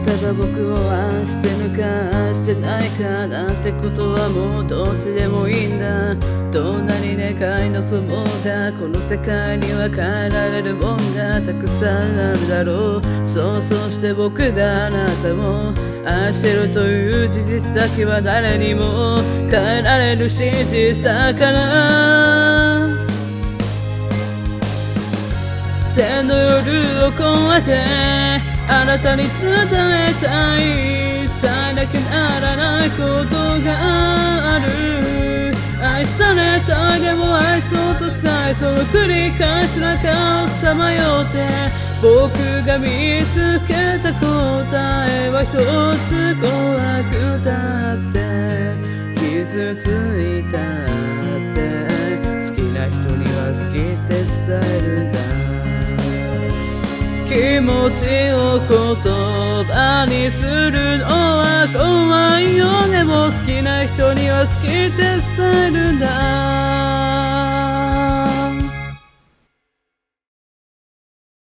ただ僕を愛してるか愛してないかなんてことはもうどっちでもいいんだ。どんなに願い望もうがこの世界には変えられるもんがたくさんあるだろう。そうして僕があなたを愛してるという事実だけは誰にも変えられる真実だから。千の夜を越えてあなたに伝えたいさえなきゃならないことがある。愛されたいでも愛そうとしたいその繰り返し中をさまよって僕が見つけた答えは一つ怖くたって傷ついたって好きな人には好きって伝えるんだ。気持ちを言葉にするのは怖いよ。でも好きな人には好きって伝えるんだ。